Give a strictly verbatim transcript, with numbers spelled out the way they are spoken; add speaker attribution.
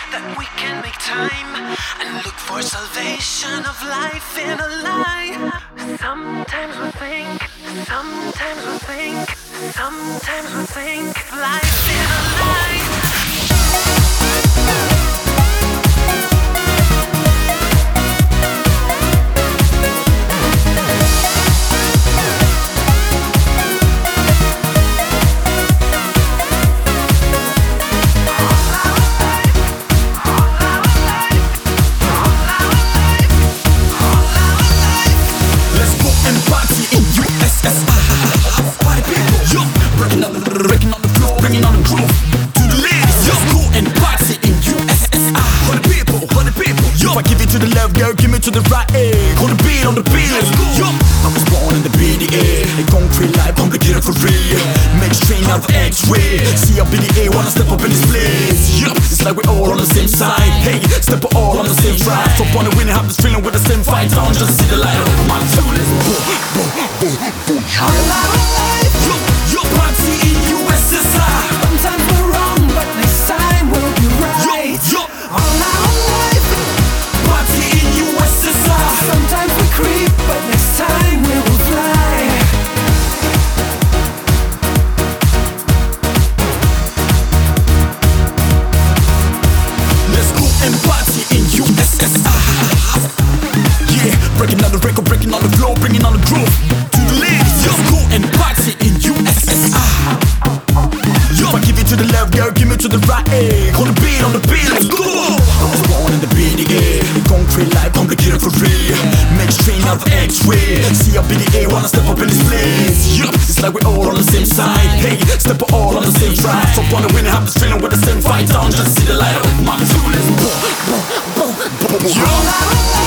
Speaker 1: that we can make time and look for salvation of life in a lie. Sometimes we think, sometimes we think, sometimes we think life in a lie.
Speaker 2: To the left, girl, give me to the right, eh. Hold the beat on the beat, let's go. Yo, I was born in the B D A. A concrete life, complicated for real. Make strain out of X-ray. See up B D A, wanna step up in this place. Yup, it's like we're all on the same side. Hey, step we're all on the same ride. So wanna win and have this feeling with the same fight on. Just see the light of my two. Let's go, go, go, go. Yo, yo, party in U S S R.
Speaker 1: Sometimes we're wrong, but next time we'll be right.
Speaker 2: Yo, yo.
Speaker 1: All our life. Sometimes we creep, but next time we will fly.
Speaker 2: Let's go and party in U S S R. Yeah, breaking on the record, breaking on the floor, bringing on the groove. To the ladies, let's go and party in U S S R. Yo, I give it to the left, girl, give me to the right, eh. Hold the beat on the beat, let's go. I was born in the B D A. A concrete life, complicated for real. Make strain out of X-ray. See up B D A, wanna step up in this place. Yup, it's like we're all on the same side. Hey, step we're all on the same ride. So wanna win and have this feeling with the same fight on. Just see the light of my two. Let's go, go, go, go. Yo.